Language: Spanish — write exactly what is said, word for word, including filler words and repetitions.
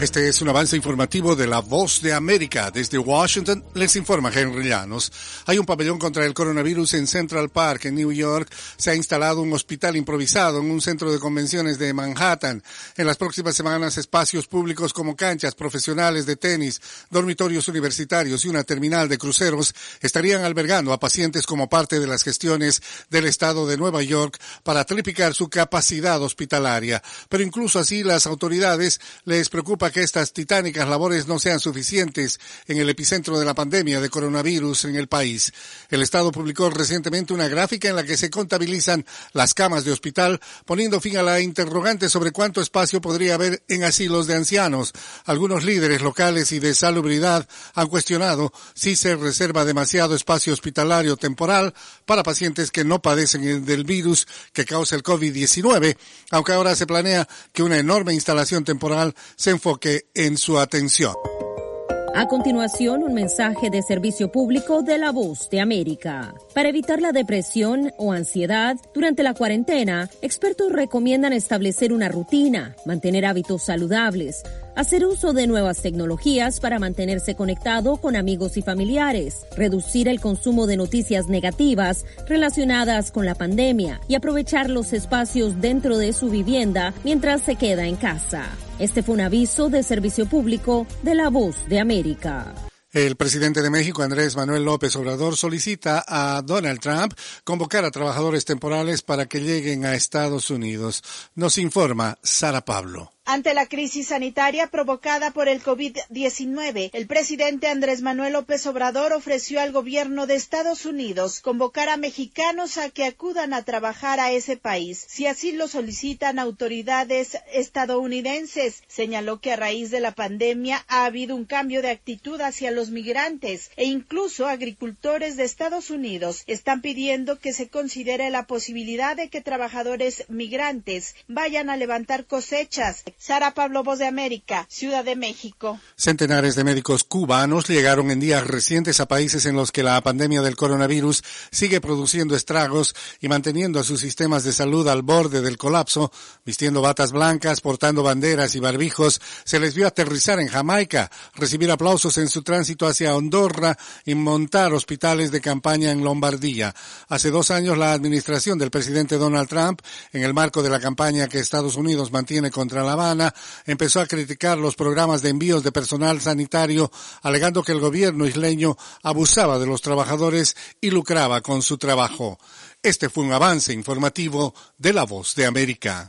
Este es un avance informativo de La Voz de América. Desde Washington les informa Henry Llanos. Hay un pabellón contra el coronavirus en Central Park, en New York. Se ha instalado un hospital improvisado en un centro de convenciones de Manhattan. En las próximas semanas, espacios públicos como canchas profesionales de tenis, dormitorios universitarios y una terminal de cruceros estarían albergando a pacientes como parte de las gestiones del estado de Nueva York para triplicar su capacidad hospitalaria. Pero incluso así, las autoridades les preocupa que estas titánicas labores no sean suficientes en el epicentro de la pandemia de coronavirus en el país. El Estado publicó recientemente una gráfica en la que se contabilizan las camas de hospital, poniendo fin a la interrogante sobre cuánto espacio podría haber en asilos de ancianos. Algunos líderes locales y de salubridad han cuestionado si se reserva demasiado espacio hospitalario temporal para pacientes que no padecen del virus que causa el COVID diecinueve, aunque ahora se planea que una enorme instalación temporal se enfoque en su atención. A continuación, un mensaje de servicio público de La Voz de América. Para evitar la depresión o ansiedad durante la cuarentena, expertos recomiendan establecer una rutina, mantener hábitos saludables, hacer uso de nuevas tecnologías para mantenerse conectado con amigos y familiares, reducir el consumo de noticias negativas relacionadas con la pandemia y aprovechar los espacios dentro de su vivienda mientras se queda en casa. Este fue un aviso de servicio público de La Voz de América. El presidente de México, Andrés Manuel López Obrador, solicita a Donald Trump convocar a trabajadores temporales para que lleguen a Estados Unidos. Nos informa Sara Pablo. Ante la crisis sanitaria provocada por el COVID diecinueve, el presidente Andrés Manuel López Obrador ofreció al gobierno de Estados Unidos convocar a mexicanos a que acudan a trabajar a ese país, si así lo solicitan autoridades estadounidenses. Señaló que a raíz de la pandemia ha habido un cambio de actitud hacia los migrantes e incluso agricultores de Estados Unidos están pidiendo que se considere la posibilidad de que trabajadores migrantes vayan a levantar cosechas. Sara Pablo, Voz de América, Ciudad de México. Centenares de médicos cubanos llegaron en días recientes a países en los que la pandemia del coronavirus sigue produciendo estragos y manteniendo a sus sistemas de salud al borde del colapso. Vistiendo batas blancas, portando banderas y barbijos, se les vio aterrizar en Jamaica, recibir aplausos en su tránsito hacia Andorra y montar hospitales de campaña en Lombardía. Hace dos años, la administración del presidente Donald Trump, en el marco de la campaña que Estados Unidos mantiene contra La Habana, empezó a criticar los programas de envíos de personal sanitario, alegando que el gobierno isleño abusaba de los trabajadores y lucraba con su trabajo. Este fue un avance informativo de La Voz de América.